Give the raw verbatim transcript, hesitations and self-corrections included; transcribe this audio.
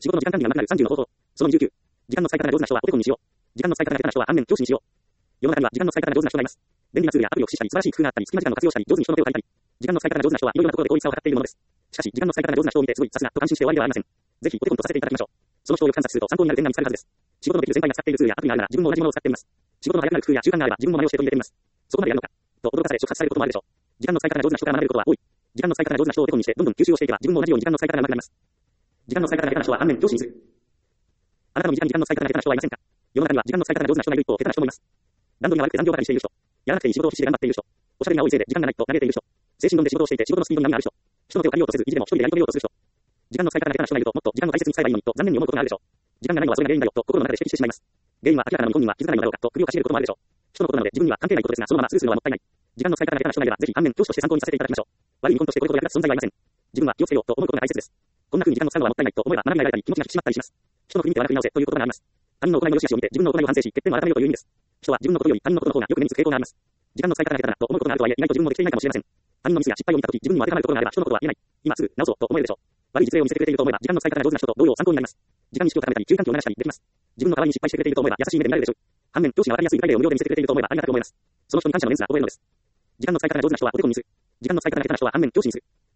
仕事の時間管理がなくなるさんじゅうの方法。そのにじゅうきゅう。時間の使い方が上手な人はお手本にしよう。時間の使い方が下手な人は反面教師にしよう。世の中には時間の使い方が上手な人がいます。便利なツールやアプリを駆使したり、素晴らしい工夫があったり、隙間時間の活用したり、上手に人の手を借りたり。時間の使い方が上手な人はいろいろなところで効率化を図っているものです。しかし、時間の使い方が上手な人を見て、すごい、さすがと感心して終わりではありません。ぜひ、お手本とさせていただきましょう。その人をよく観察すると参考になる点が見つかるはずです。仕事のできる先輩が使っているツールやアプリがあるなら、自分も同じものを使ってみます。仕事の早くなる工夫や習慣があれば、自分も真似をして取り入れてみます。そこまでやるのか。と驚かされ、触発されることもあるでしょう。時間の使い方が上手な人から学べることは多い。時間の使い方が上手な人をお手本にして、どんどん吸収をしていけば、自分も同じように時間の使い方が上手くなります。時間の使い方が下手な人は反面教師にする。あなたの時間に時間の使い方が下手な人はいませんか？世の中には時間の使い方が上手な人がいる一方、下手な人もいます。段取りが悪くて残業ばかりしている人。やらなくていい仕事を必死で頑張っている人。おしゃべりが多いせいで時間がないと嘆いている人。精神論で仕事をしていて仕事のスピードに波がある人。人の手を借りようとせず、意地でも一人でやり遂げようとする人。時間の使い方が下手な人がいると、もっと時間を大切に使えばいいのにと残念に思うことがあるでしょう。時間がないのはそれが原因だよと心の中で指摘してしまいます。原因は明らかなのに本人は気づかないのだろうかと首をかしげることもあるでしょう。人のことなので自分には関係ないことですが、そのままスルーするのはもったいない。時間の使い方が下手な人がいれば、ぜひ反面教師として参考にさせていただきましょう。悪い見本としてこれほど役立つ存在はいません。自分は気をつけようと思うことが大切です。こんな風に時間の使うのはもったいないと思えば学びが得られたり気持ちが引き締まったりします。人の国見て悪く見直せという言葉があります。他人の行いの良し悪しを見て自分の行いを反省し欠点を改めようという意味です。人は自分のことより他人のことの方がよく目につく傾向があります。時間の使い方が下手だなと思うことがあるとはいえ、意外と自分もできていないかもしれません。他人のミスや失敗を見たとき、自分にも当てはまることがあれば人のことは言えない。今すぐ直そうと思えるでしょう。悪い実例を見せてくれていると思えば、時間の使い方が上手な人と同様参考になります。時間に意識を高めたり、注意喚起を流したりできます。自分の代わりに失敗してくれていると思えば、優しい目で見られるでしょう。反面、教師がわかりやすい具体例を無料で見せてくれていると思えば、ありがたく思います。その人に感謝の念すら覚えるのです。時間の使い方が上手な人はお手本にする。時間の使い方が下手な人は反面教師にする。